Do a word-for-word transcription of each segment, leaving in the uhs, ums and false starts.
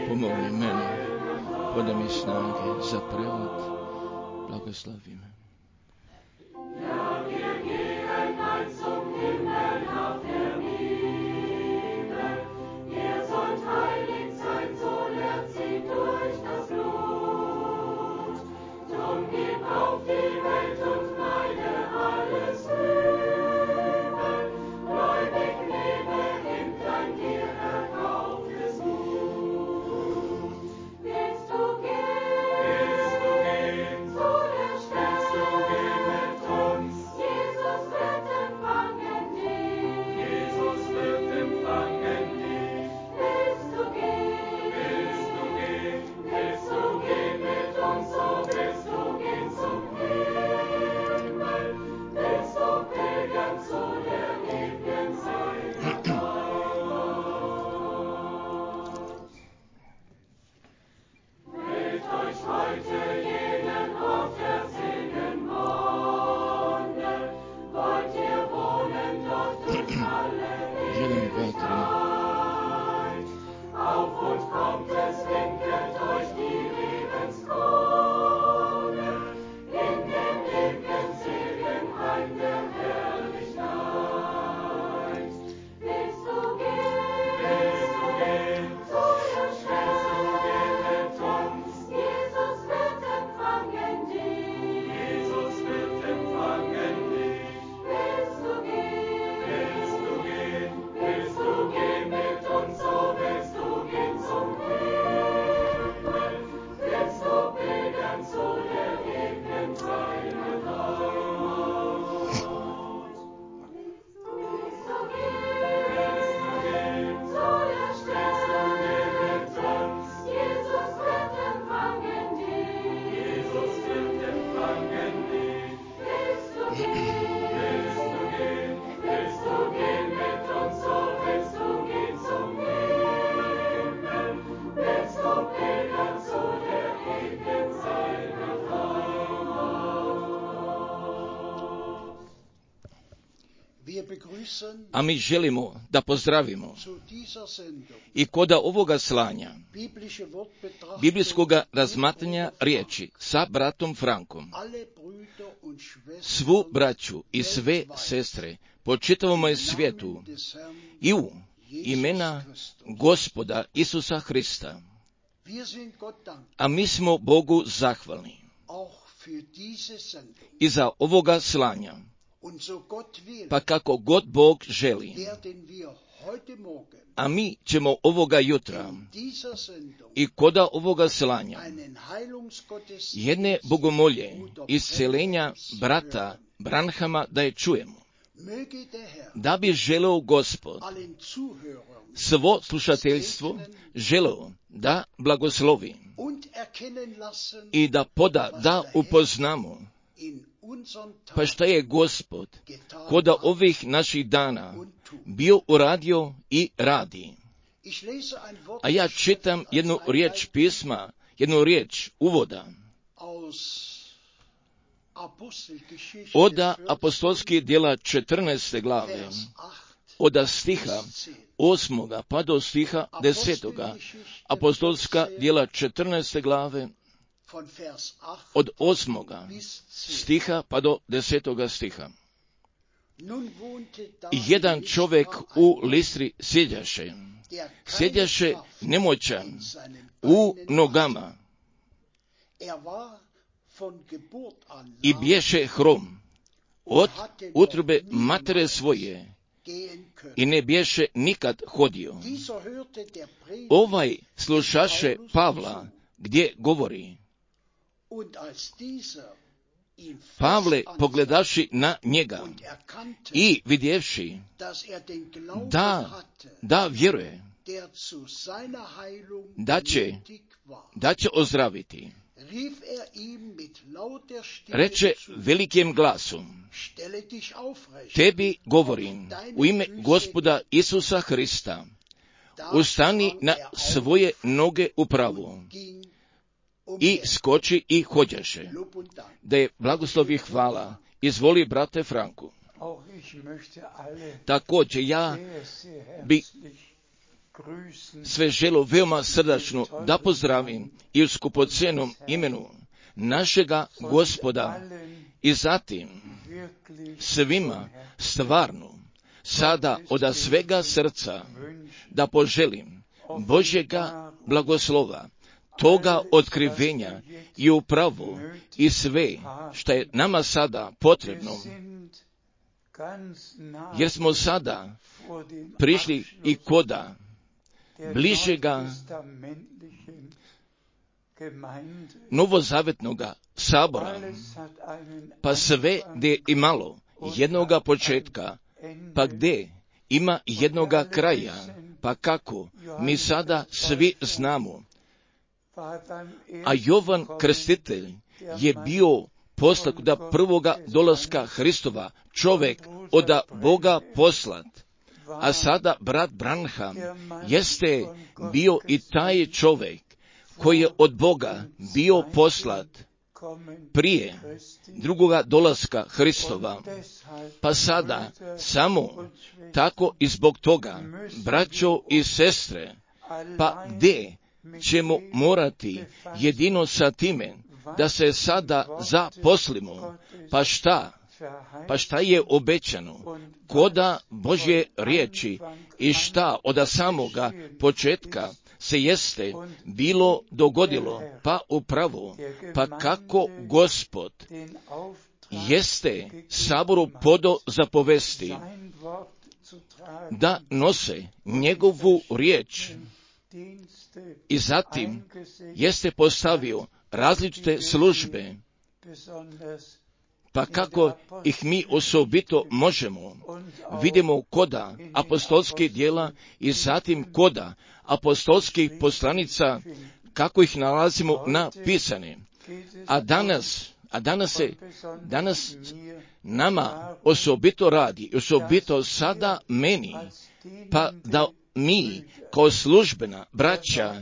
Pomogni meni, podaj mi snage za prevod. Blagoslovi me. A mi želimo da pozdravimo i kod ovoga slanja biblijskoga razmatranja riječi sa bratom Frankom svu braću i sve sestre po čitavom svijetu i u imena Gospoda Isusa Hrista. A mi smo Bogu zahvalni i za ovoga slanja. Pa kako god Bog želi, a mi ćemo ovoga jutra i koda ovoga slanja jedne bogomolje isceljenja brata Branhama da je čujemo, da bi želeo Gospod svo slušateljstvo želeo da blagoslovi i da poda, da upoznamo pa šta je Gospod koda ovih naših dana bio uradio i radi. A ja čitam jednu riječ pisma, jednu riječ uvoda od apostolskih djela četrnaeste glave, od stiha osmoga pa do stiha desetoga. Apostolska djela četrnaeste glave, od osmoga stiha pa do desetoga stiha. Jedan čovjek u Listri sjedjaše, sjedjaše nemoćan u nogama i bješe hrom od utrobe matere svoje i ne bješe nikad hodio. Ovaj slušaše Pavla gdje govori. Pavle pogledaši na njega i vidjevši da, da vjeruje da će, da će ozdraviti, reče velikim glasom, tebi govorim u ime Gospoda Isusa Hrista, ustani na svoje noge upravo i skoči i hođaše. Da je blagoslov i hvala. Izvoli, brate Franku. Također ja bi sve želo veoma srdačno da pozdravim i u skupocenom imenu našega Gospoda i zatim svima stvarno sada od svega srca da poželim Božjega blagoslova, toga otkrivenja i upravo i sve što je nama sada potrebno, jer smo sada prišli i koda bližega novozavetnoga sabora, pa sve gdje imalo jednoga početka, pa gdje ima jednoga kraja, pa kako mi sada svi znamo. A Jovan Krstitelj je bio poslat da prvoga dolaska Hristova, čovjek od Boga poslat. A sada brat Branham jeste bio i taj čovjek koji je od Boga bio poslat prije drugoga dolaska Hristova. Pa sada samo tako i zbog toga, braćo i sestre, pa gdje ćemo morati jedino sa time da se sada zaposlimo, pa šta? Pa šta je obećano? Koda Božje riječi i šta od samoga početka se jeste bilo dogodilo, pa upravo, pa kako Gospod jeste saboru podo zapovesti da nose njegovu riječ i zatim jeste postavio različite službe, pa kako ih mi osobito možemo, vidimo koda apostolskih djela i zatim koda apostolskih poslanica, kako ih nalazimo napisane. A danas, a danas se, danas nama osobito radi, osobito sada meni, pa da mi kao službena braća,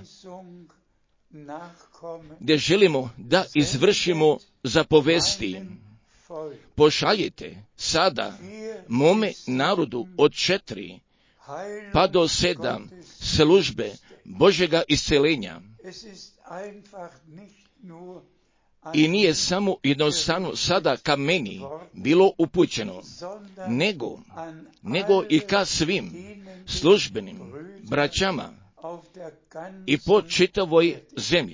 gdje želimo da izvršimo zapovesti, pošaljite sada mome narodu od četiri pa do sedam službe Božjega isceljenja. I nije samo jednostavno sada ka meni bilo upućeno, nego, nego i ka svim službenim braćama i po čitavoj zemlji.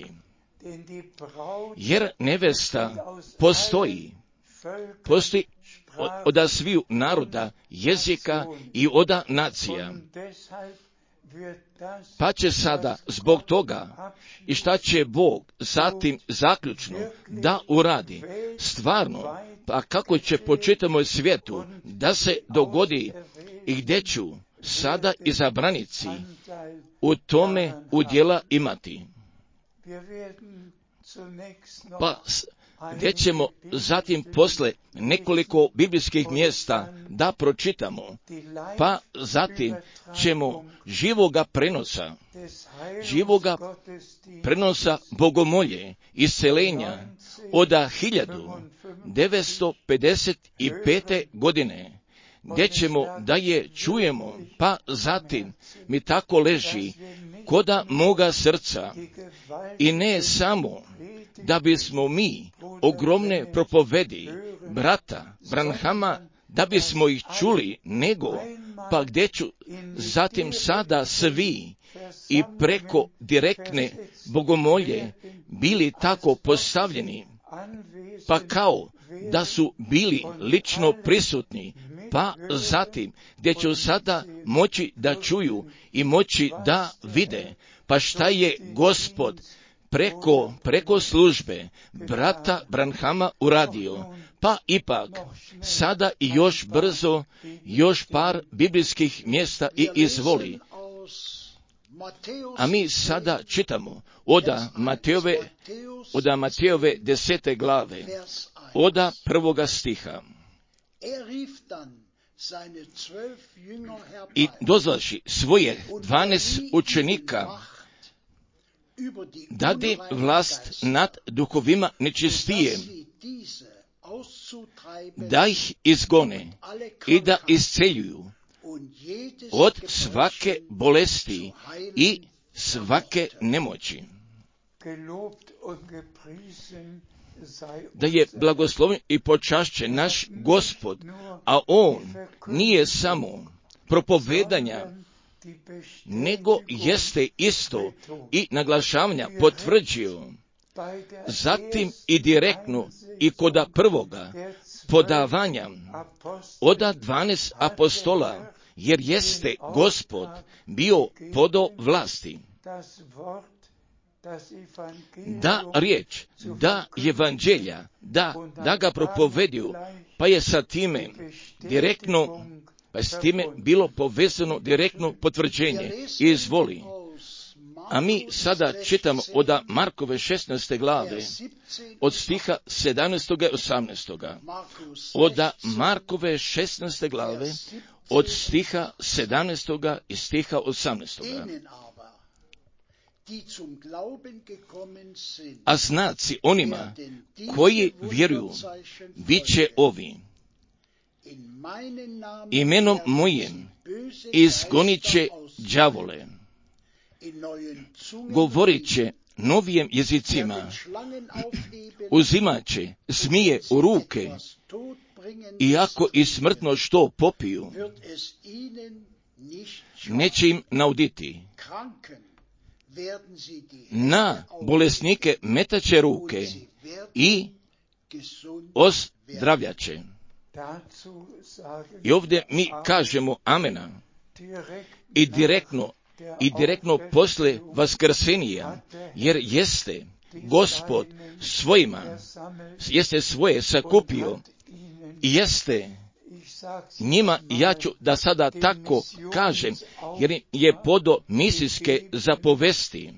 Jer nevesta postoji, postoji od, od sviju naroda, jezika i od nacija. Pa će sada zbog toga i šta će Bog zatim zaključno da uradi stvarno, pa kako će po čitavom svijetu da se dogodi i gdje ću sada izabranici u tome udjela imati. Pa gdje ćemo zatim posle nekoliko biblijskih mjesta da pročitamo, pa zatim ćemo živoga prenosa, živoga prenosa bogomolje, iscelenja od hiljadu devetsto pedeset pete. godine, gdje ćemo da je čujemo, pa zatim mi tako leži koda moga srca i ne samo da bismo mi ogromne propovedi brata Branhama, da bismo ih čuli, nego pa gdje ću zatim sada svi i preko direktne bogomolje bili tako postavljeni, pa kao da su bili lično prisutni, pa zatim gdje ću sada moći da čuju i moći da vide, pa šta je Gospod preko, preko službe brata Branhama uradio. Pa ipak, sada i još brzo, još par biblijskih mjesta i izvoli. A mi sada čitamo od Matejove, od Matejove desete glave, od prvoga stiha. I dozvaši svoje dvanaest učenika, dade vlast nad duhovima nečistijem, da ih izgone i da isceljuju od svake bolesti i svake nemoći. Da je blagosloven i počašćen naš Gospod, a On nije samo propovedanja, nego jeste isto i naglašavanja potvrđio, zatim i direktno i koda prvoga podavanja oda dvanaest apostola, jer jeste Gospod bio podo vlasti. Da riječ, da evanđelja, da, da ga propovediju, pa je sa time direktno, pa je s time bilo povezano direktno potvrđenje. Izvoli. A mi sada čitamo od Markove šesnaeste glave, od stiha sedamnaestog i osamnaestog. Od Markove šesnaeste glave, od stiha sedamnaestog i stiha osamnaestog. A znaci onima koji vjeruju bit će ovi: imenom mojim izgonit će đavole, govorit će novijim jezicima, uzimat će zmije u ruke, i ako i smrtno što popiju, neće im nauditi. Na bolesnike metaće ruke i ozdravljaće. I ovdje mi kažemo amena. I direktno, i direktno posle vaskrsenija, jer jeste Gospod svojima, jeste svoje sakupio i jeste njima, ja ću da sada tako kažem, jer je podo misijske zapovesti.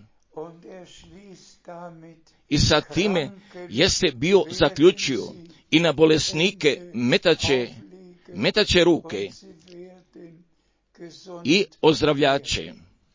I sa time jeste bio zaključio i na bolesnike metaće, metaće ruke i ozdravljače.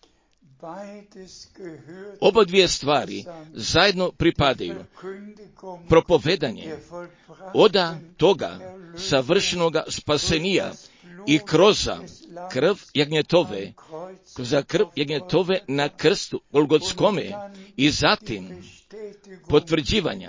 Oba dvije stvari zajedno pripadaju. Propovedanje oda toga savršenoga spasenija i kroz krv jagnjetove, kroz krv jagnjetove na krstu Golgotskome, i zatim potvrđivanja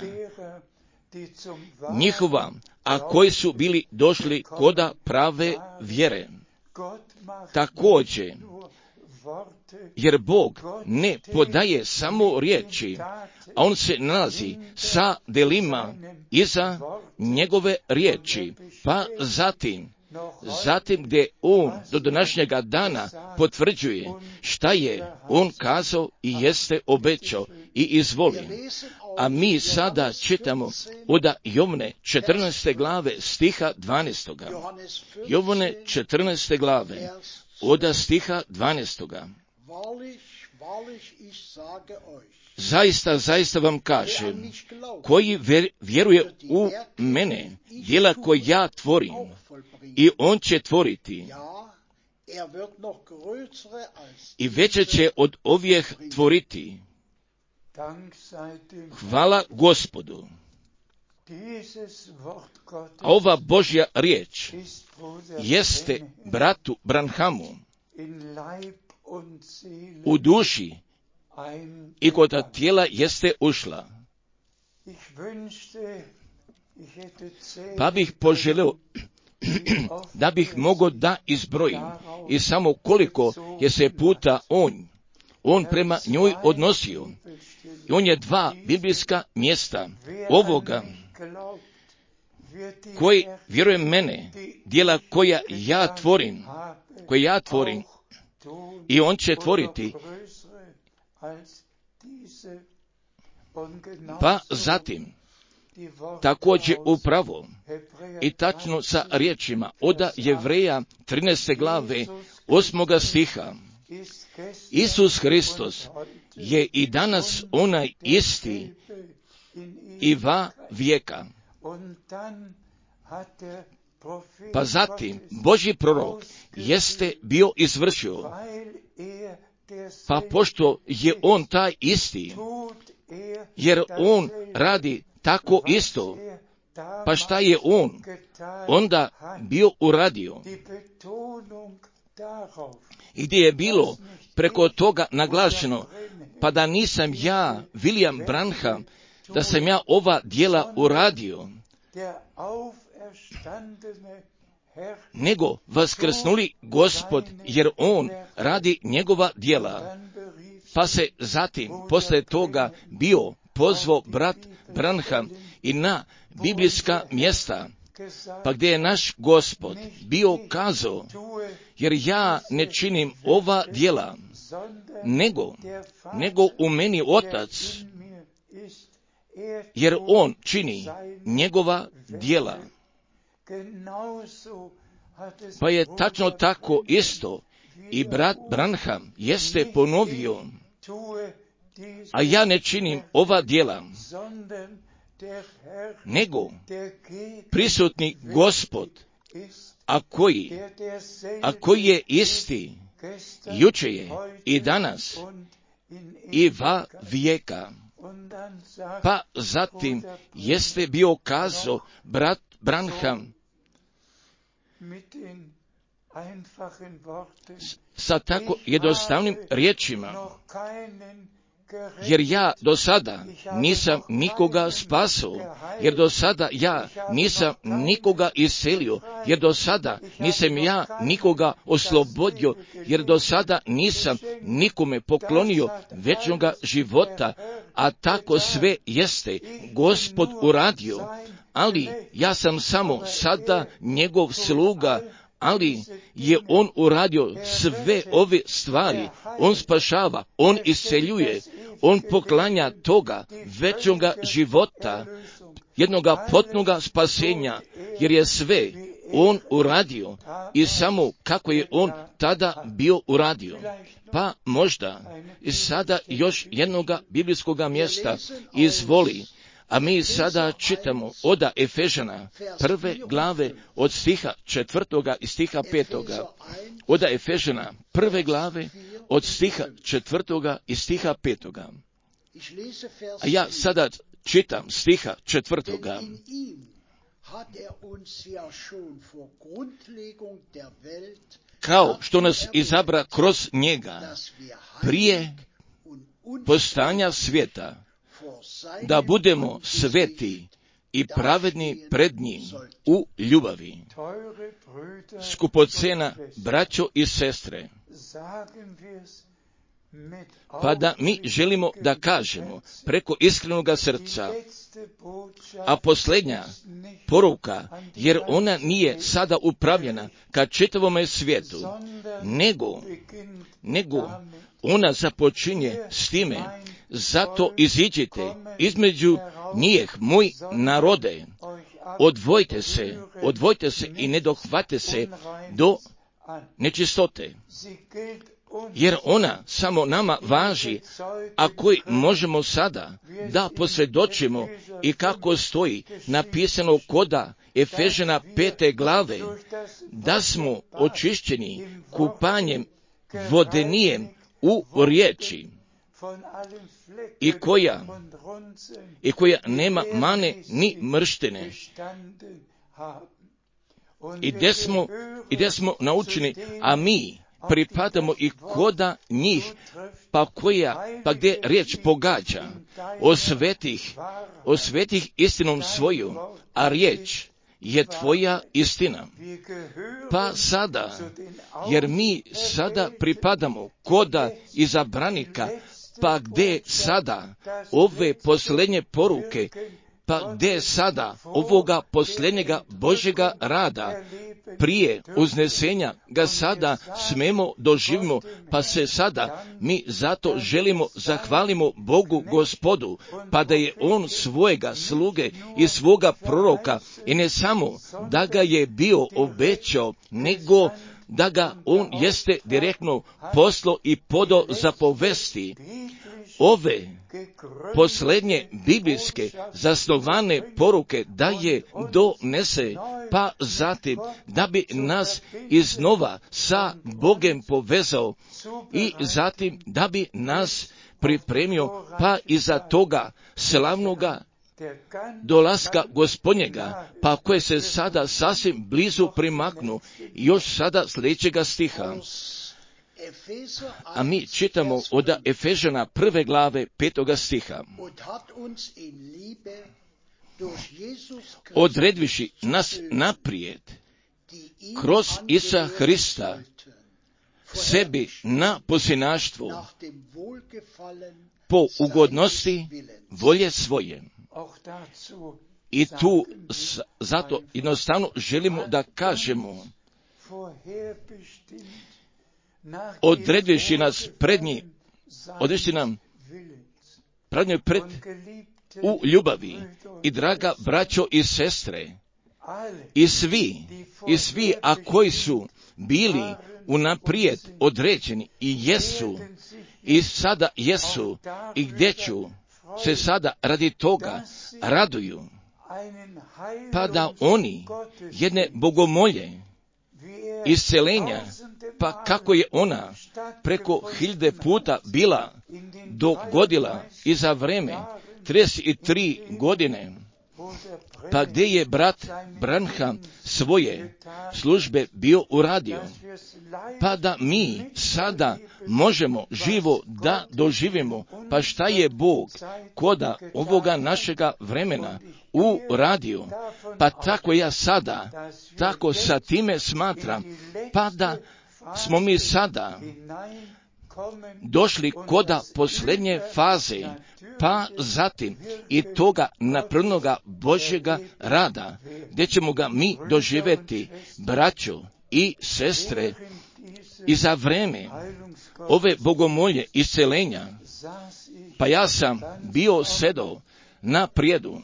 njihova, a koji su bili došli koda prave vjere. Također, jer Bog ne podaje samo riječi, a On se nalazi sa delima iza njegove riječi, pa zatim, zatim gdje On do današnjega dana potvrđuje šta je On kazao i jeste obećao i izvoli. A mi sada čitamo od Jovne četrnaeste glave stiha dvanaestog. Jovne četrnaeste glave od stiha dvanaestog. Zaista, zaista vam kažem, koji vjeruje u mene, djela koje ja tvorim, i on će tvoriti, i veće će od ovih tvoriti. Hvala Gospodu. A ova Božja riječ jeste bratu Branhamu u duši i kod tijela jeste ušla. Pa bih poželio da bih mogao da izbrojim i samo koliko je se puta on, on prema njoj odnosio. I on je dva biblijska mjesta ovoga, koji, vjerujem mene, djela koja ja tvorim, koje ja tvorim, i on će tvoriti. Pa zatim, također upravo i tačno sa riječima od Jevreja trinaeste glave osmoga stiha, Isus Hristos je i danas onaj isti i va vijeka. Pa zatim Božji prorok jeste bio izvršio, pa pošto je on taj isti, jer on radi tako isto, pa šta je on onda bio uradio? i gdje je bilo preko toga naglašeno, pa da nisam ja, William Branham, da sam ja ova djela uradio, nego vaskrsnuli Gospod, jer on radi njegova djela. Pa se zatim, posle toga, bio pozvao brat Branham i na biblijska mjesta, pa gdje je naš Gospod bio kazao, jer ja ne činim ova djela, nego, nego u meni Otac, jer on čini njegova djela. Pa je tačno tako isto i brat Branham jeste ponovio, a ja ne činim ova djela, nego prisutni Gospod, a koji, a koji je isti, juče je i danas i va vijeka. Pa zatim jeste bio kazao brat Branham sa tako jednostavnim riječima, jer ja do sada nisam nikoga spasao, jer do sada ja nisam nikoga iselio, jer do sada nisam ja nikoga oslobodio, jer do sada nisam nikome poklonio večnoga života, a tako sve jeste Gospod uradio, ali ja sam samo sada njegov sluga, ali je on uradio sve ove stvari, on spašava, on isceljuje, on poklanja toga večnoga života, jednoga potpunoga spasenja, jer je sve on uradio i samo kako je on tada bio uradio. Pa možda i sada još jednoga biblijskoga mjesta izvoli. A mi sada čitamo oda Efežana prve glave od stiha četvrtoga i stiha petoga. Oda Efežana prve glave od stiha četvrtoga i stiha petoga. A ja sada čitam stiha četvrtoga. Kao što nas izabra kroz njega prije postojanja svijeta, da budemo sveti i pravedni pred njim u ljubavi. Skupocena, braćo i sestre, pa da mi želimo da kažemo preko iskrenoga srca, a posljednja poruka, jer ona nije sada upravljena ka čitavome svijetu, nego, nego ona započinje s time, zato iziđite između njih, moj narode, odvojite se, odvojite se i ne dohvate se do nečistote, jer ona samo nama važi, a koji možemo sada da posvjedočimo i kako stoji napisano koda Efežana pete glave, da smo očišćeni kupanjem vodenijem u riječi, i koja, i koja nema mane ni mrštine. I gdje smo, i gdje smo naučeni, a mi pripadamo i koda njih, pa koja, pa gdje riječ pogađa o svetih, o svetih istinom svoju, a riječ je tvoja istina. Pa sada, jer mi sada pripadamo koda izabranika, pa gdje sada ove posljednje poruke, pa gdje sada ovoga posljednjega Božjega rada, prije uznesenja ga sada smemo doživimo, pa se sada mi zato želimo zahvalimo Bogu Gospodu, pa da je on svojega sluge i svoga proroka, i ne samo da ga je bio obećao, nego da ga on jeste direktno poslo i podo zapovesti. Ove posljednje biblijske zasnovane poruke da je donese, pa zatim da bi nas iznova sa Bogem povezao i zatim da bi nas pripremio pa iza toga slavnoga dolaska Gospodnjega, pa koje se sada sasvim blizu primaknu, još sada sljedećega stiha. A mi čitamo od Efežana prve glave petoga stiha. Odredviši nas naprijed, kroz Isa Hrista, sebi na posinaštvu, po ugodnosti volje svoje. I tu s, zato jednostavno želimo da kažemo, odredviši nas prednji, odreši nam prednjoj pred u ljubavi. I draga braćo i sestre, i svi, i svi, a koji su bili unaprijed određeni i jesu, i sada jesu, i gdje ću se sada radi toga raduju, pa da oni jedne bogomolje, iscelenja, pa kako je ona preko hiljade puta bila dogodila i za vreme trideset tri godine, pa gdje je brat Branham svoje službe bio uradio, pa da mi sada možemo živo da doživimo, pa šta je Bog koda ovoga našega vremena uradio, pa tako ja sada, tako sa time smatram, pa da smo mi sada došli koda posljednje faze, pa zatim i toga naprvnoga Božjega rada, gdje ćemo ga mi doživjeti, braćo i sestre, i za vreme ove bogomolje iscelenja, pa ja sam bio sedao na prijedu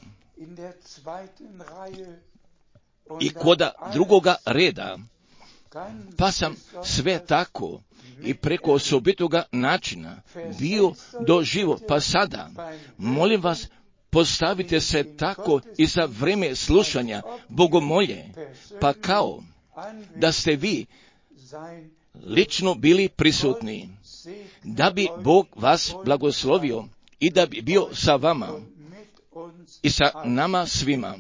i koda drugoga reda, pa sam sve tako i preko osobitoga načina bio doživo, pa sada, molim vas, postavite se tako i za vrijeme slušanja bogomolje, pa kao da ste vi lično bili prisutni, da bi Bog vas blagoslovio i da bi bio sa vama i sa nama svima.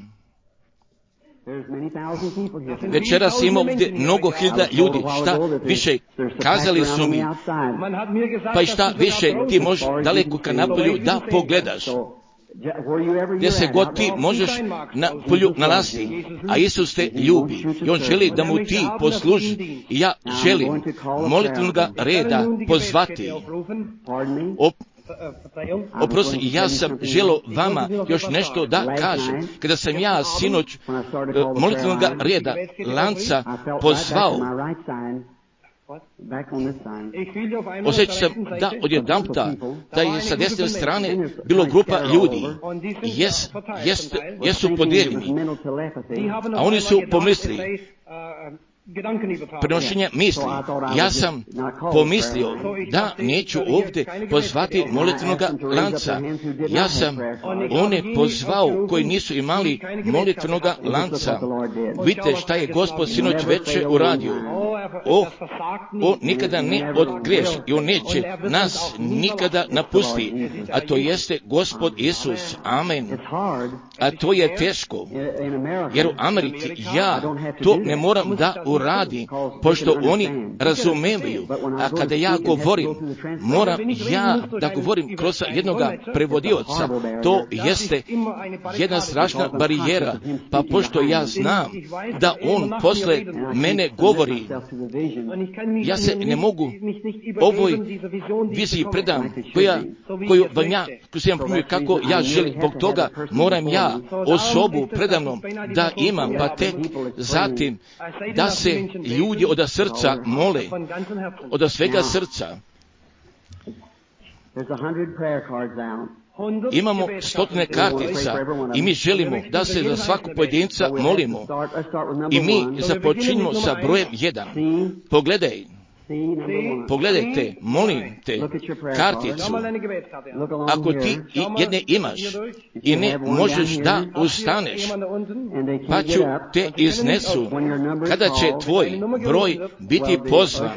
Večeras ima ovdje mnogo hiljada ljudi, šta više kazali su mi, pa i šta više ti možeš daleko ka napolju da pogledaš, gdje se god ti možeš na polju nalaziti, a Isus te ljubi i On želi da mu ti posluži. I ja želim molitvenoga reda pozvati. Op, Oprosti, ja sam želio vama još nešto da kažem. Kada sam ja sinoć molitvenog reda lanca pozvao, osjećam sam da odjedanputa da je sa desne strane bilo grupa ljudi, jes, jes, jesu podijeljeni, a oni su pomislili prenošenja misli. Ja sam pomislio da neću ovdje pozvati molitvenoga lanca. Ja sam one pozvao koji nisu imali molitvenoga lanca. Vidite šta je Gospod sinoć veče uradio. O, on nikada ne odgriješi i on neće nas nikada napusti. A to jeste Gospod Isus. Amen. A to je teško. Jer u Americi ja to ne moram da uradi, pošto oni razumevaju, a kada ja govorim, moram ja da govorim kroz jednoga prevodioca, to jeste jedna strašna barijera, pa pošto ja znam da on posle mene govori, ja se ne mogu ovoj viziji predam, koja, koju vam ja, koju sam primio kako ja želim, zbog toga moram ja osobu predavnom da imam, pa tek zatim da se ljudi od srca mole, od svega srca. Imamo stotine kartica i mi želimo da se za svakog pojedinca molimo. I mi započinjemo sa brojem jedan. Pogledaj, Pogledajte, molim te, karticu. Ako ti jedne imaš i ne možeš da ustaneš, pa ću te iznesu. Kada će tvoj broj biti pozvan,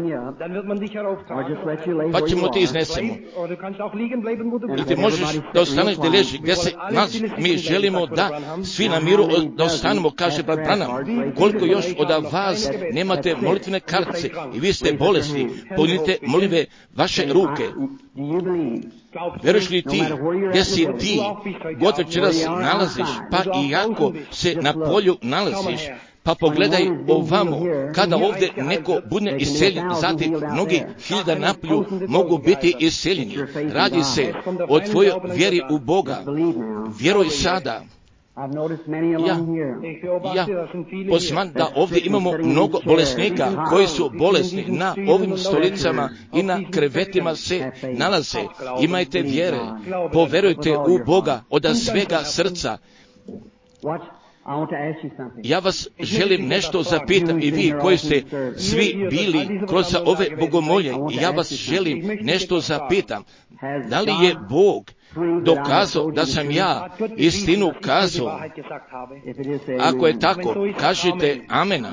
pa ćemo te iznesemo. I ti možeš da ostaneš gdje leži, gdje se nalazi. Mi želimo da svi na miru da ostanemo, kaže brat Branham. Koliko još od vas nemate molitvene kartice i vi ste bolesni, podignite molitve vaše ruke. Vjeruješ li ti, gdje si ti, god večeras nalaziš, pa i ako se na polju nalaziš, pa pogledaj ovamo, kada ovdje neko bude isceljen, zatim mnogi hiljada naplju mogu biti isceljeni. Radi se o tvojoj vjeri u Boga. Vjeruj sada. Ja, ja posmatram da ovdje imamo mnogo bolesnika koji su bolesni, na ovim stolicama i na krevetima se nalaze. Imajte vjere, poverujte u Boga od svega srca. Ja vas želim nešto zapitati i vi koji ste svi bili kroz ove bogomolje, ja vas želim nešto zapitam. Da li je Bog dokazao da sam ja istinu kazao? Ako je tako, kažite amena.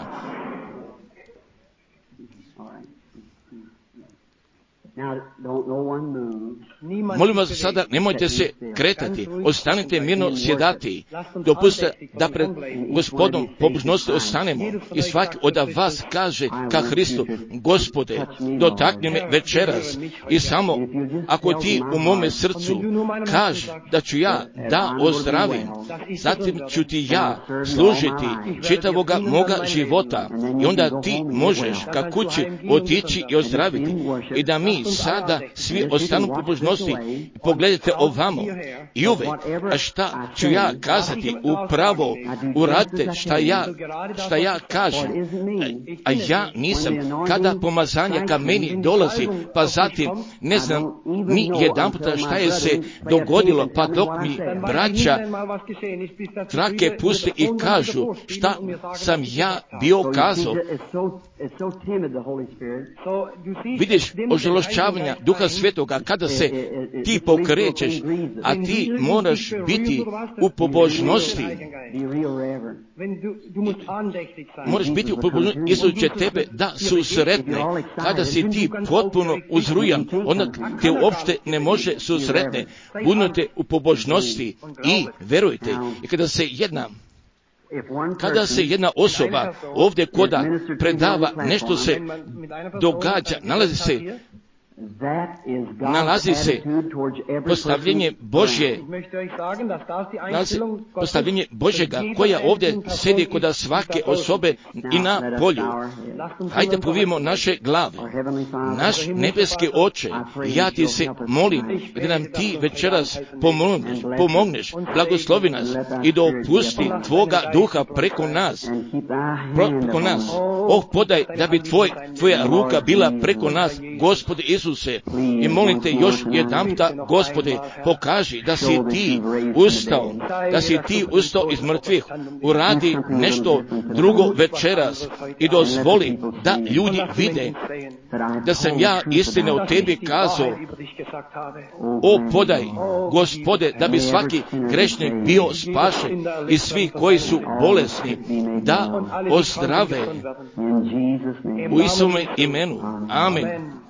Molim vas sada, nemojte se kretati, ostanite mirno sjedati, dopustite da pred Gospodom pobožnosti ostanemo i svaki od vas kaže ka Hristu, Gospode, dotakni me večeras i samo ako ti u mome srcu kaži da ću ja da ozdravim, zatim ću ti ja služiti čitavoga moga života i onda ti možeš ka kući otići i ozdraviti i da mi sada svi ostanu u pobožnosti. Pogledajte ovamo i uvek, a šta ću ja kazati upravo, uradite šta ja, šta ja kažem, a ja nisam, kada pomazanje ka meni dolazi, pa zatim ne znam ni jedan puta šta je se dogodilo, pa dok mi braća trake puste i kažu šta sam ja bio kazao. Vidiš ožalošćavanja Duha Svetoga kada se ti pokrećeš, a ti moraš biti u pobožnosti. Moraš biti u pobožnosti, Isus će tebe da susretne. Kada si ti potpuno uzrujan, onda te uopšte ne može susretne. Budite u pobožnosti i verujte. I kada se jedna Kada se jedna osoba ovdje koda predava, nešto se događa, nalazi se nalazi se postavljenje Božje, nalazi postavljenje Božjega koja ovdje sedi kod svake osobe i na polju. Hajde povijemo naše glave. Naš nebeski Oče, ja ti se molim da nam ti večeras pomogneš, pomogneš, blagoslovi nas i dopusti tvoga duha preko nas, preko nas. Oh, podaj da bi tvoj, tvoja ruka bila preko nas, Gospode Isuse, i molim te još jedanputa, Gospode, pokaži da si ti ustao, da si ti ustao iz mrtvih, uradi nešto drugo večeras i dozvoli da ljudi vide da sam ja istine o tebi kazao. O, podaj, Gospode, da bi svaki grešnik bio spašen i svi koji su bolesni da ozdrave u Isusovom imenu. Amen.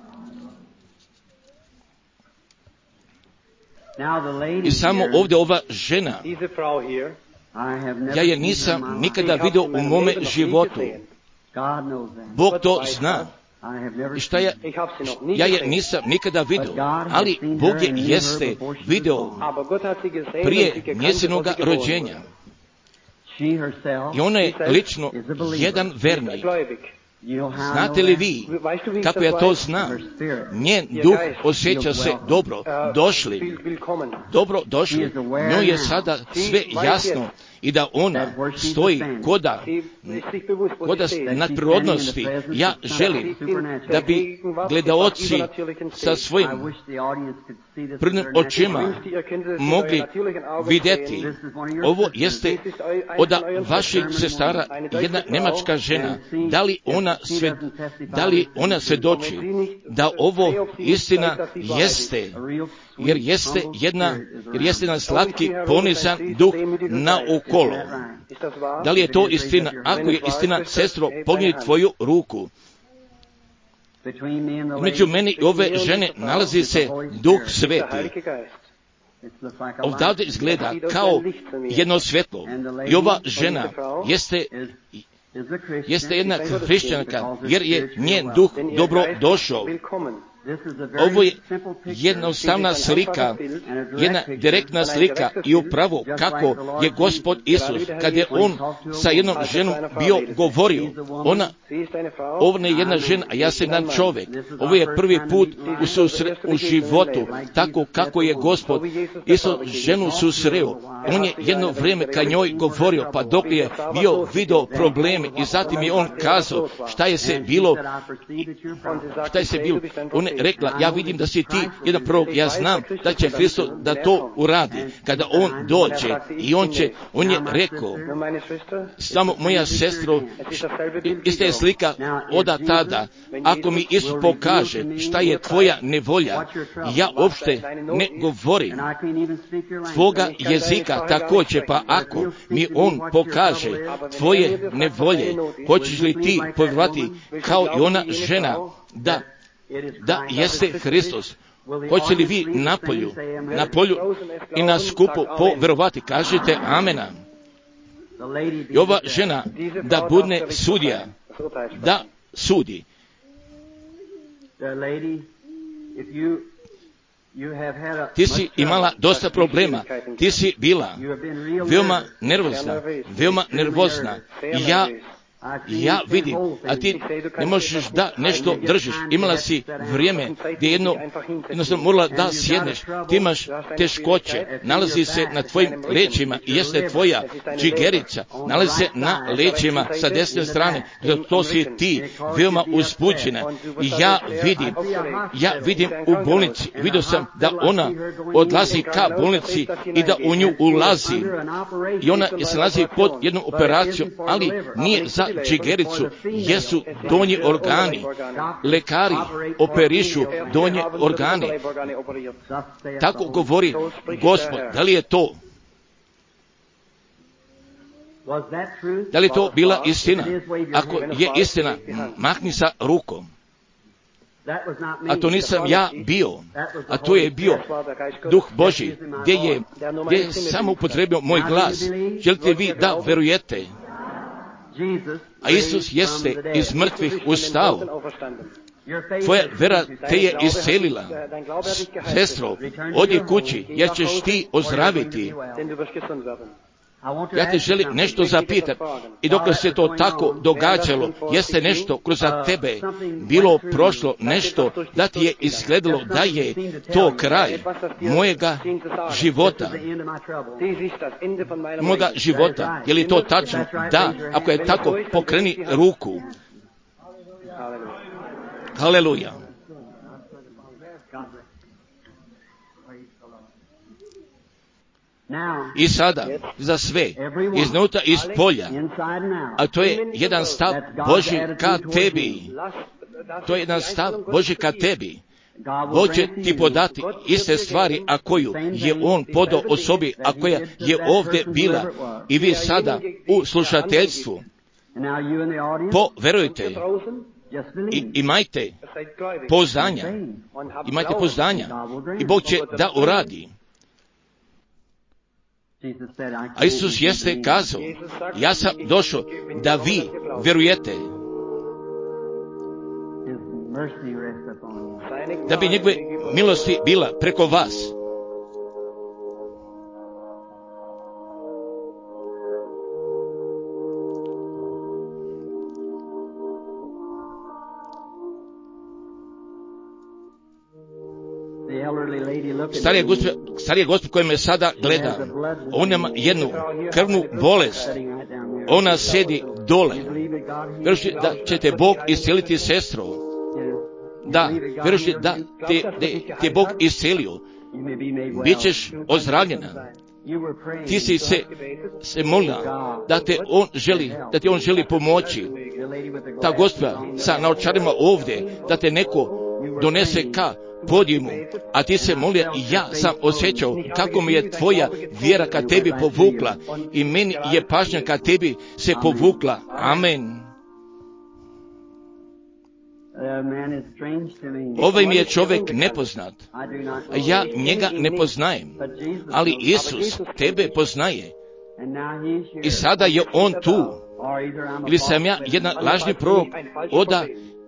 I samo ovdje ova žena, ja je nisam nikada vidio u mome životu. Bog to zna. I šta ja, ja je nisam nikada vidio, ali Bog je jeste vidio prije njezinoga rođenja. I ona je lično jedan vernik. Znate li vi kako ja to znam? Njen duh osjeća se dobro. Došli. Dobro došli. Njoj je sada sve jasno i da ona stoji koda, koda nadprirodnosti. Ja želim da bi gledaoci sa svojim prirodnim očima mogli vidjeti. Ovo jeste od vaših sestara jedna nemačka žena. Da li ona ona sve, da li ona svjedoči da ovo istina jeste, jer jeste jedna, jer jeste jedan slatki ponizan duh naokolo. Da li je to istina? Ako je istina, sestro, pogni tvoju ruku. Među meni i ove žene nalazi se Duh Sveti. Ovdje izgleda kao jedno svjetlo. I ova žena jeste, jeste jedna hrišćanka, jer je njen duh dobro došao. Ovo je jednostavna slika, jedna direktna slika i upravo kako je Gospod Isus, kad je on sa jednom ženom bio govorio, ona, ona je jedna žena, a ja sam jedan čovjek. Ovo je prvi put u, susre, u životu, tako kako je Gospod Isus ženu susreo. On je jedno vrijeme ka njoj govorio, pa dok je bio video probleme i zatim je on kazao šta je se bilo, šta je se bilo. On je rekla, ja vidim da si ti jedan prorok, ja znam da će Hristos da to uradi, kada on dođe i on će, on je rekao, samo moja sestro, ista je slika oda tada, ako mi Isus pokaže šta je tvoja nevolja, ja uopšte ne govorim tvoga jezika također, pa ako mi on pokaže tvoje nevolje, hoćeš li ti povjerovati kao i ona žena, da da jeste Hristos? Hoće li vi na polju, na polju i na skupu povjerovati? Kažite amena. I ova žena da bude sudija, da sudi. Ti si imala dosta problema, ti si bila veoma nervozna, veoma nervozna. I ja Ja vidim, a ti ne možeš da nešto držiš. Imala si vrijeme gdje jedno, jednostavno morala da sjedneš. Ti imaš teškoće, nalazi se na tvojim leđima i jeste tvoja džigerica, nalazi se na leđima sa desne strane. To si ti, veoma uzbuđena. I ja vidim, ja vidim u bolnici, vidio sam da ona odlazi ka bolnici i da u nju ulazi. I ona se nalazi pod jednom operacijom, ali nije za džigericu, jesu donji organi. Lekari operišu donje organe. Tako govori Gospod. Da li je to? Da li je to bila istina? Ako je istina, mahni sa rukom. A to nisam ja bio, a to je bio Duh Božji, gdje je, gdje je samo upotrebio moj glas. Želite vi da verujete? A Isus jeste iz mrtvih ustao. Tvoja vera te je iscelila. Sestro, odi kući, jer ćeš ti ozdraviti. Ja te želim nešto zapitati. I dok se to tako događalo, jeste nešto kroz tebe bilo prošlo, nešto da ti je izgledalo da je to kraj mojega života. Mojega života. Je li to tačno? Da. Ako je tako, pokreni ruku. Haleluja. I sada, za sve, iznutra iz polja, a to je jedan stav Božji ka tebi. To je jedan stav Božji ka tebi. Bog će ti podati iste stvari, a koju je On podao osobi, a koja je ovdje bila. I vi sada u slušateljstvu, poverujte, I, imajte pouzdanja, imajte pouzdanja i Bog će da uradi. A Isus jeste kazao, ja sam došao da vi vjerujete, da bi njegove milosti bila preko vas. Starija gospođa, starija gospođa koja me sada gleda, ona ima jednu krvnu bolest, ona sjedi dole. Vjeruš da će te Bog isceliti, sestro? Da, vjeruš da te, te, te Bog iscelio? Bićeš ozdravljena. Ti si se, se molila da te on želi, da ti on želi pomoći. ta gospođa sa naočarima ovdje, da te neko donese ka podijumu, a ti se molio i ja sam osjećao kako mi je tvoja vjera ka tebi povukla i meni je pažnja ka tebi se povukla. Amen. Ovaj mi je čovjek nepoznat, a ja njega ne poznajem, ali Isus tebe poznaje. I sada je on tu. Ili sam ja jedan lažni prorok oda,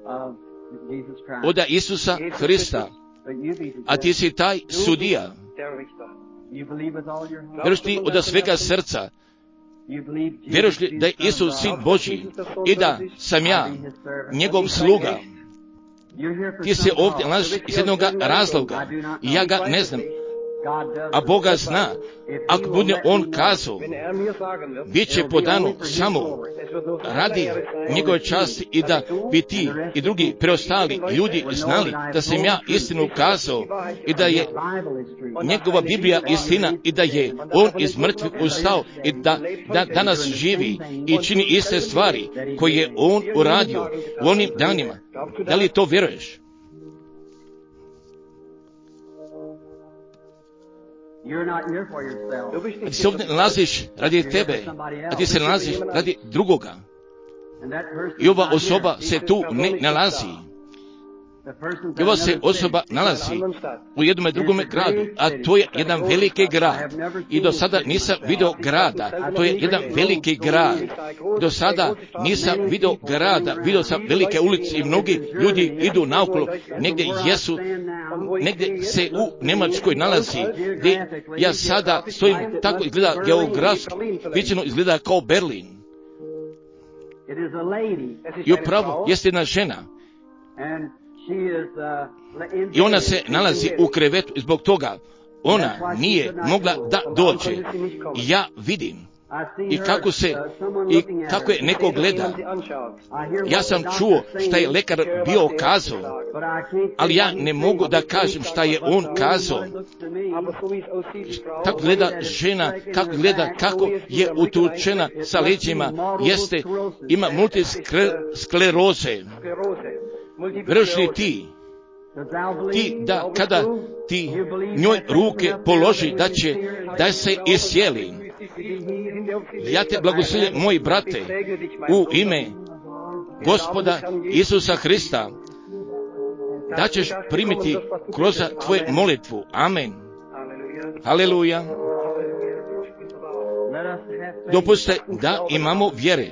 oda Isusa Hrista, a ti si taj sudija. Vjeruješ ti od svega srca? Vjeruješ li da je Isus sin Božji i da sam ja njegov sluga? Ti se ovdje nalaziš iz jednog razloga i ja ga ne znam, a Boga zna. Ako bude on kazao, bit će po danu samo radi njegove časti i da bi ti i drugi preostali ljudi znali da sam ja istinu kazao i da je njegova Biblija istina i da je on iz mrtvih ustao i da, da danas živi i čini iste stvari koje je on uradio u onim danima. Da li to vjeruješ? A ti se ovdje nalaziš radi tebe, a ti se nalaziš radi drugoga. I ova osoba se tu ne nalazi. I ova se osoba nalazi u jednom drugome gradu, a to je jedan veliki grad. I do sada nisam vidio grada, to je jedan veliki grad. Do sada nisam vidio grada, vidio sam velike ulice i mnogi ljudi idu naokolo, negdje jesu, negdje se u Njemačkoj nalazi, gdje ja sada stojim, tako izgleda geografski, viđeno izgleda kao Berlin. I upravo jeste jedna žena, i ona se nalazi u krevetu i zbog toga ona nije mogla da dođe. I ja vidim i kako se i kako je neko gleda. Ja sam čuo šta je lekar bio kazao, ali ja ne mogu da kažem šta je on kazao. Kako gleda žena, kako gleda kako je utučena sa leđima, jeste, ima multiskleroze. Vjeruješ li ti, ti da kada ti njoj ruke položi da će da se iscijeli? Ja te blagoslovim, moji brate, u ime Gospoda Isusa Hrista, da ćeš primiti kroz tvoju molitvu. Amen. Haleluja. Dopustite da imamo vjere.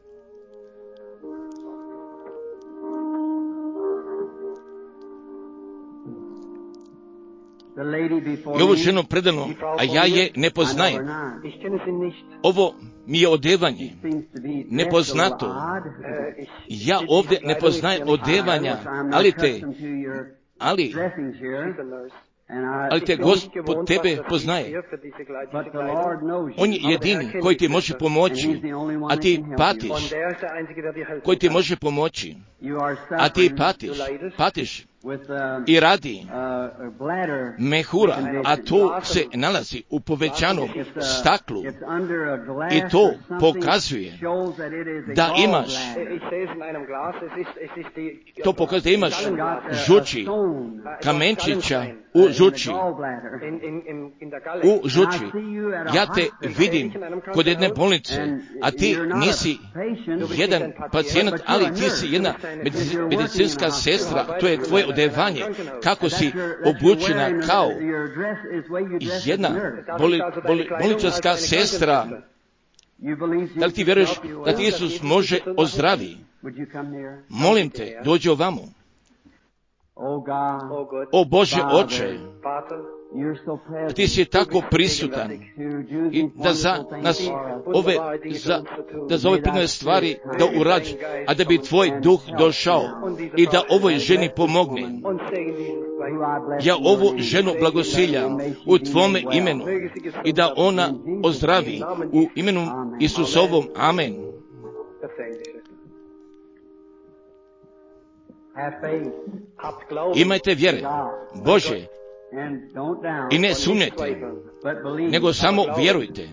I ovu ženu predano, a ja je ne poznajem. Ovo mi je odevanje, nepoznato. Ja ovdje ne poznajem odevanja, ali te, ali, ali te Gospod tebe poznaje. On je jedini koji ti može pomoći, a ti patiš, koji ti može pomoći, a ti patiš, patiš. I radi mehura, a to se nalazi u povećanom staklu i to pokazuje da imaš, to pokazuje da imaš žuči, kamenčića u žuči, u žuči. Ja te vidim kod jedne bolnice, a ti nisi jedan pacijent, ali ti si jedna medicinska sestra, to je tvoje odevanje, kako si obučena kao jedna boli, boli, bolničarska sestra. Da li ti vjeruješ da ti Isus može ozdravi? Molim te, dođi ovamo. O Bože Oče, ti si tako prisutan i da za nas ove, za, da za ove pitanje stvari da urađi, a da bi tvoj duh došao i da ovoj ženi pomogne. Ja ovu ženu blagosiljam u tvome imenu i da ona ozdravi u imenu Isusovom. Amen. Imajte vjere, Bože, i ne sumnjajte, nego samo vjerujte.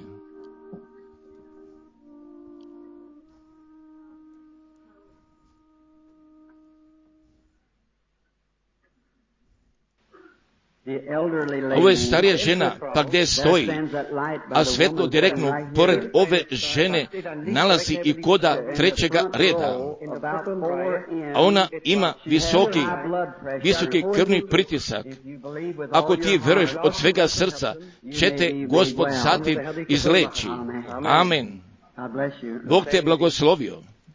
Ovo je starija žena, pa gdje stoji, a svetlo direktno pored ove žene nalazi i koda trećega reda. A ona ima visoki, visoki krvni pritisak. Ako ti veruješ od svega srca, će te Gospod zatim izleči. Amen. Bog te blagoslovio.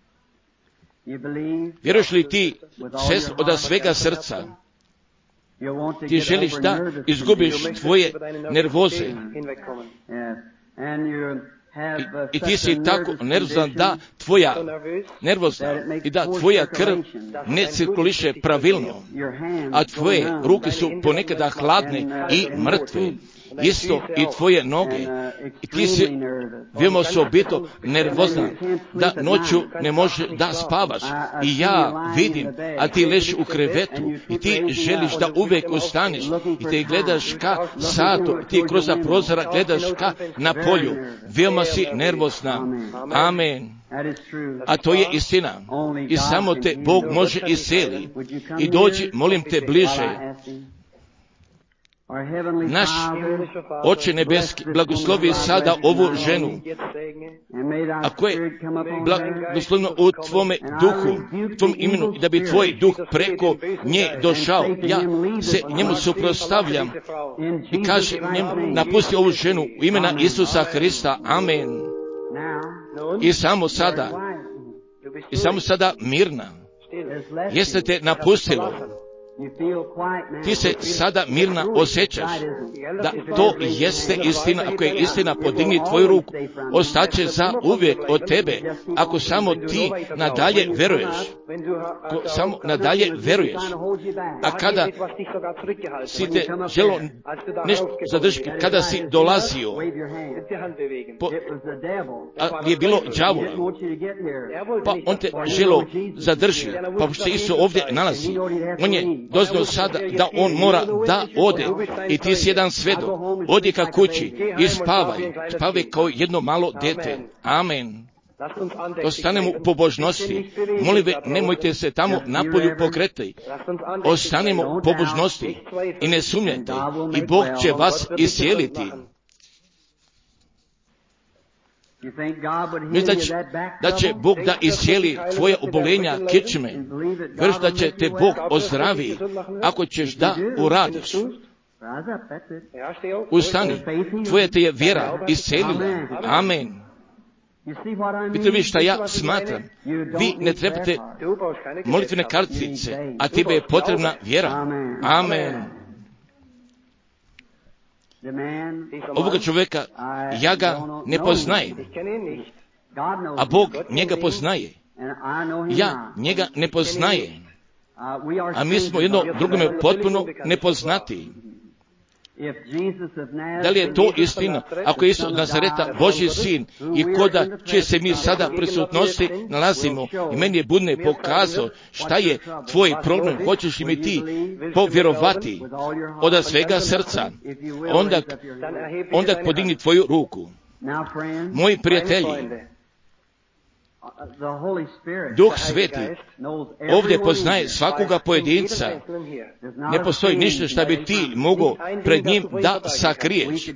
Vjeruješ li ti, sestro, od svega srca? Ti želiš da izgubiš tvoje nervoze. I, i ti si tako nervozan da tvoja nervozna i da tvoja krv ne cirkuliše pravilno, a tvoje ruke su ponekada hladne i mrtve. Isto i tvoje noge. I ti si veoma osobito nervozna da noću ne može da spavaš. I ja vidim, a ti ležiš u krevetu i ti želiš da uvijek ustaniš i ti gledaš ka satu, ti kroz prozora gledaš ka na polju. Veoma si nervozna. Amen. A to je istina. I samo te Bog može isceliti. I dođi, molim te, bliže. Naš Oče nebeski, blagoslovi sada ovu ženu, ako je blagoslovno u tvome duhu, tvom imenu, da bi tvoj duh preko nje došao. Ja se njemu suprotstavljam i kaže njemu, napusti ovu ženu u imena Isusa Hrista. Amen. I samo sada, i samo sada mirna. Jeste te napustilo. Ti se sada mirna osjećaš da to jeste istina. Ako je istina, podigni tvoju ruku. Ostaće za uvijek od tebe. Ako samo ti nadalje veruješ. Ako samo nadalje veruješ. A kada si te želo nešto zadržiti, kada si dolazio, po, a je bilo đavola, pa on te želo zadrži, pa što se Isus ovdje nalazi, on je doznao sada da on mora da ode i ti si jedan svedok. Odi ka kući i spavaj. Spavaj kao jedno malo dete. Amen. Ostanemo u pobožnosti. Molim ve, nemojte se tamo napolju pokretati. Ostanemo u pobožnosti i ne sumnjajte. I Bog će vas iscijeliti. Misliš da će, da će Bog da iscijeli tvoje obolenja kičme? Vjeruješ da će te Bog ozdravi ako ćeš da uradiš? Ustani, tvoja te je vjera iscijelila. Amen. Vidite vi šta ja smatram? Vi ne trebate molitvene kartice, a tebe je potrebna vjera. Amen. Ovoga čovjeka, ja ga ne poznajem, a Bog njega poznaje. Ja njega ne poznajem, a mi smo jedno drugome potpuno nepoznati. Da li je to istina? Ako je Isus od Nazareta Božji sin i koda će se mi sada prisutnosti nalazimo i meni je budne pokazao šta je tvoj problem, hoćeš li mi ti povjerovati od svega srca, onda, onda podigni tvoju ruku. Moji prijatelji, Duh Sveti ovdje poznaje svakoga pojedinca. Ne postoji ništa što bi ti mogao pred njim da sakriješ.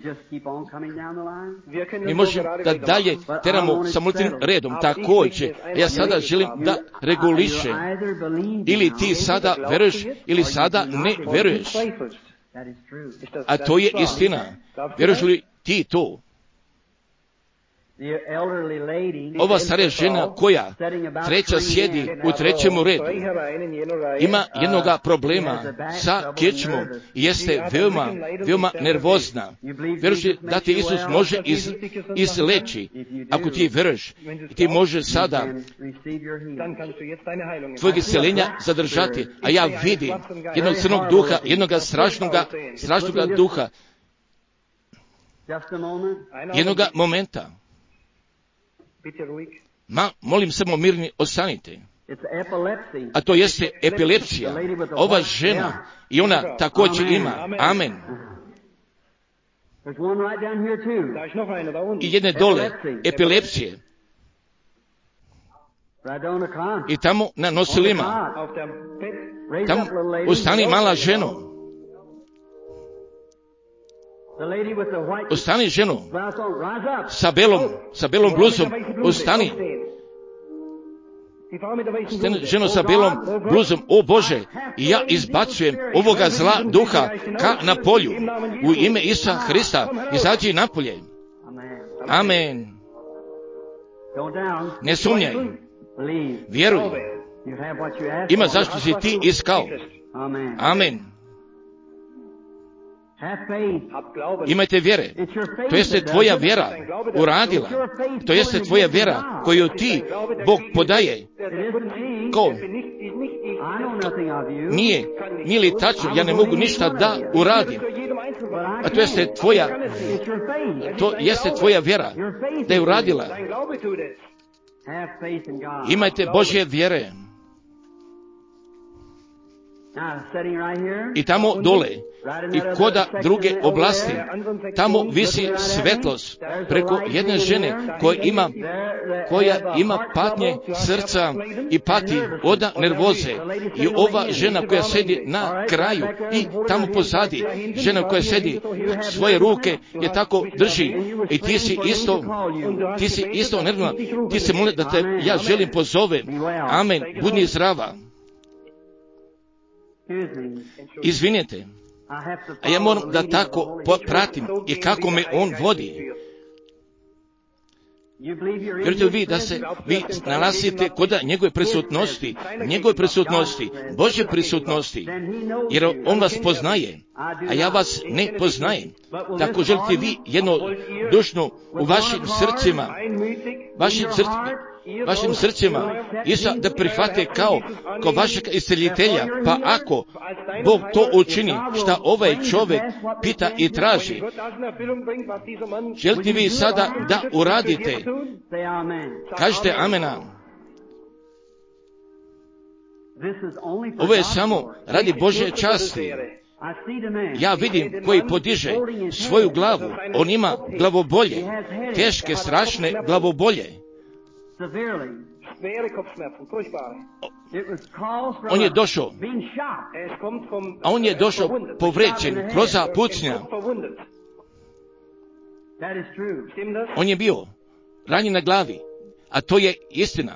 Mi možemo da dalje teramo sa molitvenim redom. Također, ja sada želim da regulišem. Ili ti sada veruješ, ili sada ne veruješ. A to je istina. Veruješ li ti to? Ova starija žena koja treća sjedi u trećemu redu ima jednoga problema sa kičmom i jeste veoma, veoma nervozna. Vjeruješ da ti Isus može iz, izleći. Ako ti veruješ, ti možeš sada tvojeg isceljenja zadržati. A ja vidim jednog crnog duha, jednog strašnoga, strašnoga duha, jednoga momenta. Ma, molim samo mirni, ostanite. A to jeste epilepsija. Ova žena, i ona također ima. Amen. I jedne dole, epilepsije. I tamo na nosilima. Tamo ustani mala ženo. Ustani, ženo, sa belom, sa belom bluzom, ustani. Stani, ženo, sa belom bluzom, o Bože, ja izbacujem ovoga zla duha ka na polju. U ime Isusa Hrista, izađi napolje. Amen. Ne sumnjaj. Vjeruj. Ima zašto si ti iskao. Amen. Imajte vjere. To jeste tvoja vjera uradila. To jeste tvoja vjera koju ti Bog podaje. Ko? Nije. Nije li tačno? Ja ne mogu ništa da uradim. A to jeste tvoja, to jeste tvoja vjera da je uradila. Imajte Božje vjere. I tamo dole, i koda druge oblasti, tamo visi svetlost preko jedne žene koja ima, koja ima patnje srca i pati od nervoze. I ova žena koja sedi na kraju i tamo pozadi, žena koja sedi, svoje ruke je tako drži. I ti si isto, ti si isto nervna, ti se moli da te ja želim pozovem. Amen, budi zdrava. Izvinite, a ja moram da tako pratim i kako me on vodi. Vjerujete vi da se vi nalazite kod njegove prisutnosti, njegove prisutnosti, Božje prisutnosti, jer on vas poznaje, a ja vas ne poznajem. Tako želite vi jednodušno u vašim srcima, vašim srcima, vašim srcima Isusa da prihvate kao, kao vašeg iscelitelja. Pa ako Bog to učini, šta ovaj čovjek pita i traži, želite vi sada da uradite? Kažite amena. Ovo je samo radi Božje časti. Ja vidim koji podiže svoju glavu. On ima glavobolje, teške, strašne glavobolje. On je došao, a on je došao povređen kroz pucnja. On je bio ranjen na glavi, a to je istina.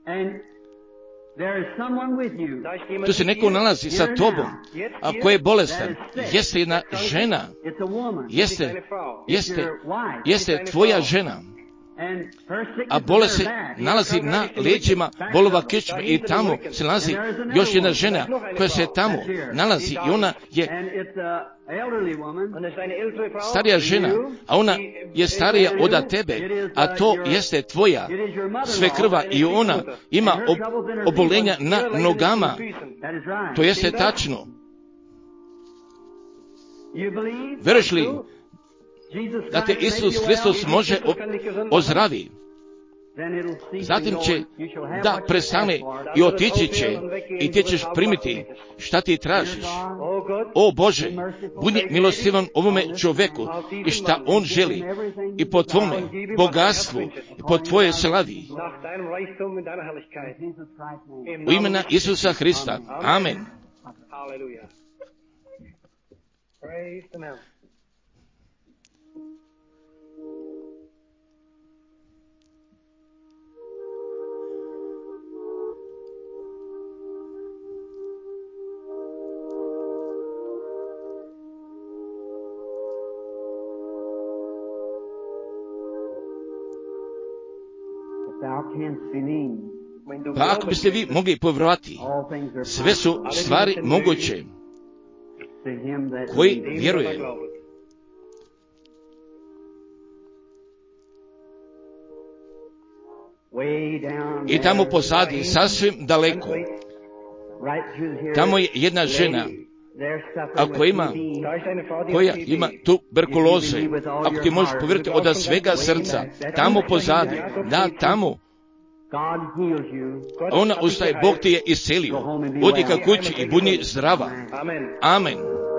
Tu se neko nalazi sa tobom, a ko je bolestan, jeste jedna žena, jeste, jeste, jeste tvoja žena. A bolest se nalazi na leđima bolova kičme i tamo se nalazi još jedna žena koja se tamo nalazi i ona je starija žena, a ona je starija od tebe, a to jeste tvoja svekrva i ona ima obolenja na nogama. To jeste tačno. Veruješ li da te Isus Hristos može ozdravi? Zatim će da prestane i otići će i ti ćeš primiti šta ti tražiš. O Bože, budi milostivan ovome čovjeku i šta on želi i po tvome bogatstvu i po tvoje slavi. U imena Isusa Hrista. Amen. Pa ako biste vi mogli povjerovati, sve su stvari moguće koji vjeruje. I tamo pozadi, sasvim daleko, tamo je jedna žena, ako ima, koja ima tuberkuloze, ako ti možeš povjeriti od svega srca, tamo pozadi, da, tamo, ona ustaje, Bog ti je iscelio, odi ka kući i budi zdrava. Amen.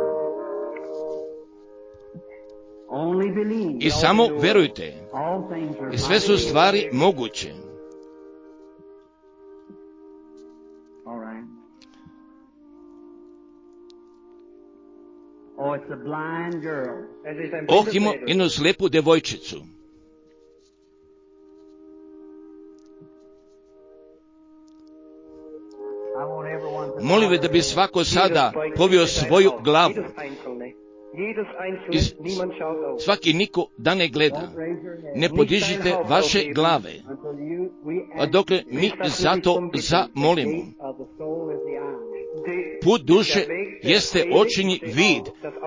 I samo verujte, i sve su stvari moguće. Oh, ima jednu slijepu djevojčicu. Molim vas da bi svako sada povio svoju glavu. I svaki niko da ne gleda. Ne podižite vaše glave. A dokle mi zato zamolimo. Put duše jeste očinji vid.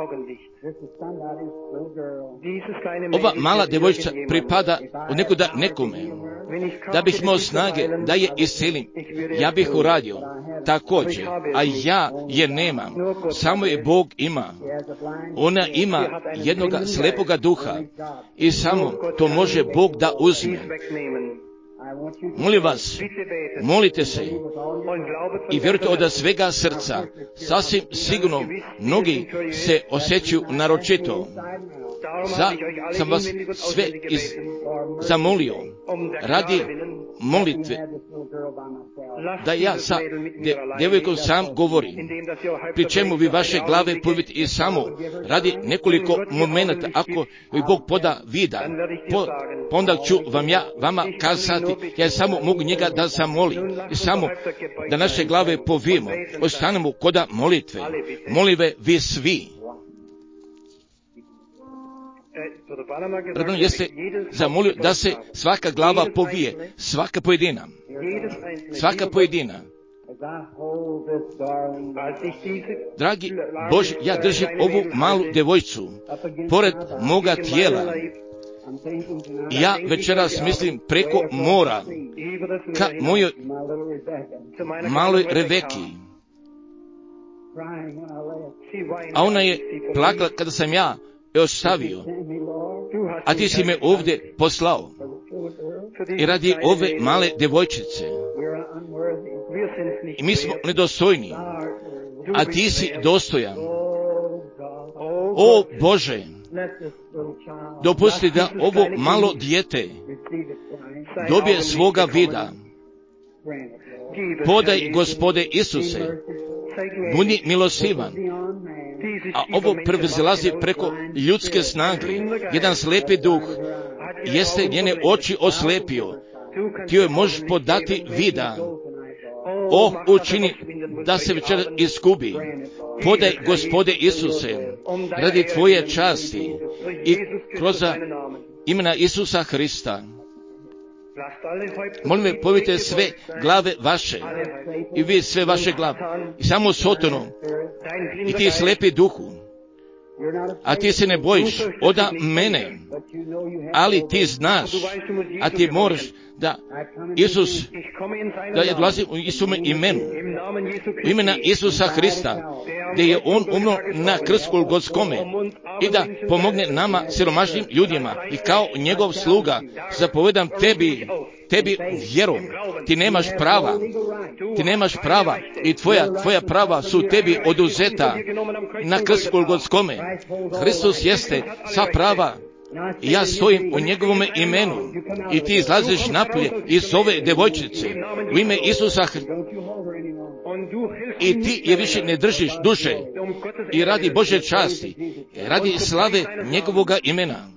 Ova mala djevojčica pripada od nekuda nekome. Da bih imao snage da je iscelim, ja bih uradio također, a ja je nemam. Samo je Bog ima. Ona ima jednoga slepoga duha i samo to može Bog da uzme. Molim vas, molite se i vjerujte od svega srca. Sasvim sigurno mnogi se osjećaju naročito. Za, sam vas sve iz, zamolio radi molitve da ja sa de, djevojkom sam govorim, pri čemu vi vaše glave povijete i samo radi nekoliko momenata. Ako vi Bog poda vida, po, onda ću vam ja vama kazati, ja samo mogu njega da zamolim i samo da naše glave povijemo, ostanemo koda molitve. Molive vi svi. Prebran jeste zamolio da se svaka glava povije, svaka pojedina, svaka pojedina. Dragi Bože, ja držim ovu malu djevojcu pored moga tijela. Ja večeras mislim preko mora ka mojoj maloj Rebeki. A ona je plakala kada sam ja je ostavio, a ti si me ovdje poslao. I radi ove male djevojčice. I mi smo nedostojni, a ti si dostojan. O Bože, dopusti da ovo malo dijete dobije svoga vida. Podaj, Gospode Isuse, budi milostivan. A ovo prevazilazi preko ljudske snage. Jedan slepi duh jeste njene oči oslepio. Ti joj možeš podati vida. O, učini da se večer iskubi. Podaj, Gospode Isuse, radi tvoje časti i kroz imena Isusa Hrista. Molim me, povijete sve glave vaše i vi sve vaše glave i samo sotonom i ti slepi duhu, a ti se ne bojiš oda mene, ali ti znaš, a ti moraš da Isus, da je dolazi u Isume imenu, u imena Isusa Hrista, gdje je On umro na krstu Golgotskome i da pomogne nama siromašnim ljudima i kao njegov sluga zapovedam tebi, tebi vjerom. Ti nemaš prava, ti nemaš prava i tvoja, tvoja prava su tebi oduzeta na krstu Golgotskome. Hristos jeste sva prava. I ja stojim u njegovome imenu i ti izlaziš napolje iz ove djevojčice u ime Isusa i ti je više ne držiš duše i radi Bože časti, radi slave njegovoga imena.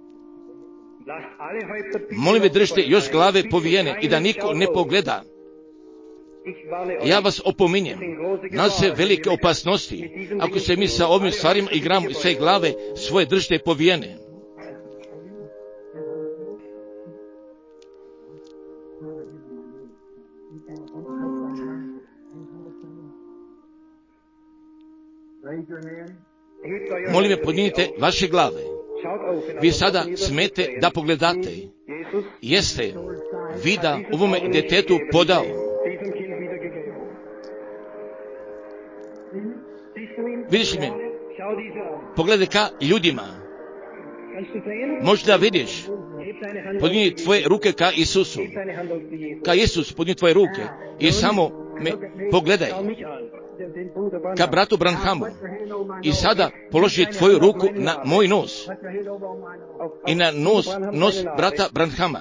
Molim me, držite još glave povijene i da niko ne pogleda. Ja vas opominjem, nas se velike opasnosti ako se mi sa ovim stvarima igramo i sve glave svoje držite povijene. Molim me, podignite vaše glave. Vi sada smete da pogledate. Jeste vida ovome djetetu podao. Vidiš me? Pogledaj ka ljudima. Možda vidiš. Podigni tvoje ruke ka Isusu. Ka Isus, podigni tvoje ruke. I samo me pogledaj. Ka bratu Branhamu. I sada položi tvoju ruku na moj nos. I na nos, nos brata Branhama.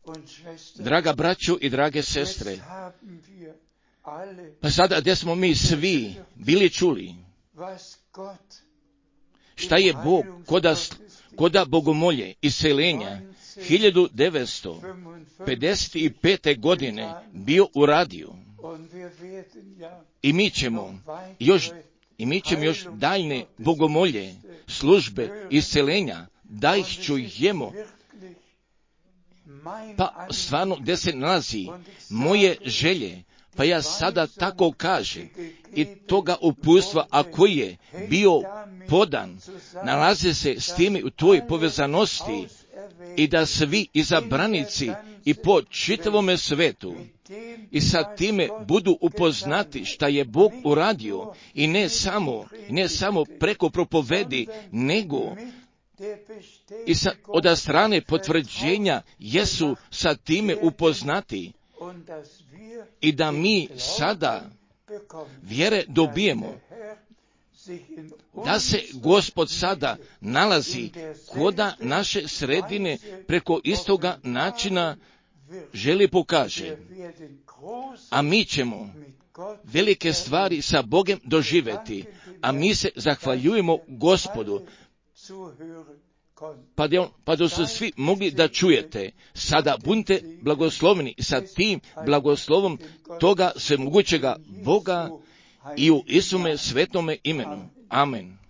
Draga braćo i drage sestre, pa sada gdje smo mi svi bili čuli šta je Bog koda, koda bogomolje isceljenja hiljadu devetsto pedeset pete. godine bio uradio. I mi ćemo još, i mi ćemo još daljne bogomolje, službe isceljenja, da ih čujemo. Pa stvarno gdje se nalazi moje želje, pa ja sada tako kažem, i toga upustva, ako je bio podan, nalazi se s time u toj povezanosti, i da svi izabranici i po čitavome svetu i sa time budu upoznati šta je Bog uradio, i ne samo, ne samo preko propovedi, nego i sa, od strane potvrđenja jesu sa time upoznati, i da mi sada vjere dobijemo da se Gospod sada nalazi koda naše sredine preko istoga načina želi pokaže. A mi ćemo velike stvari sa Bogom doživjeti, a mi se zahvaljujemo Gospodu. Pa da, pa da su svi mogli da čujete, sada budite blagosloveni sa tim blagoslovom toga svemogućega Boga i u Isume svetome imenu. Amen.